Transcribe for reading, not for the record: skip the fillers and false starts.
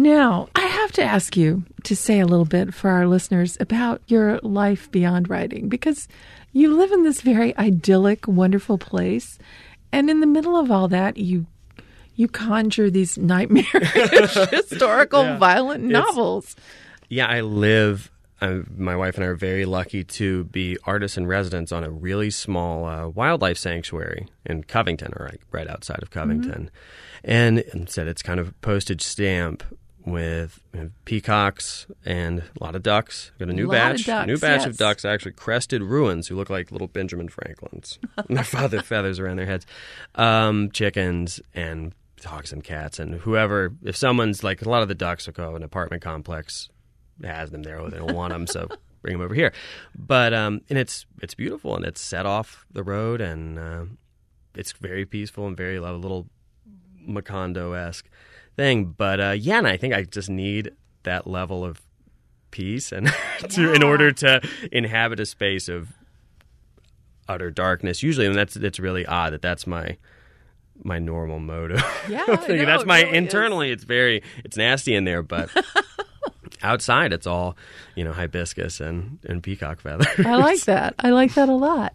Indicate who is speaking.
Speaker 1: Now, I have to ask you to say a little bit for our listeners about your life beyond writing, because you live in this very idyllic, wonderful place. And in the middle of all that, you conjure these nightmarish, historical, violent novels.
Speaker 2: My wife and I are very lucky to be artists in residence on a really small wildlife sanctuary in Covington, or right outside of Covington. And instead, it's kind of a postage stamp with peacocks and a lot of ducks. Got a new batch of ducks, actually crested ruins who look like little Benjamin Franklins. And their feathers around their heads. Chickens and dogs and cats and whoever. If someone's like, a lot of the ducks will go an apartment complex has them there, or they don't want them, so bring them over here. But and it's beautiful, and it's set off the road, and it's very peaceful and very a little Macondo-esque thing. But and I think I just need that level of peace and in order to inhabit a space of utter darkness. Usually, and it's really odd that's my normal mode of thinking. That's my really internally. It's nasty in there, but. Outside, it's all, hibiscus and peacock feathers.
Speaker 1: I like that. I like that a lot.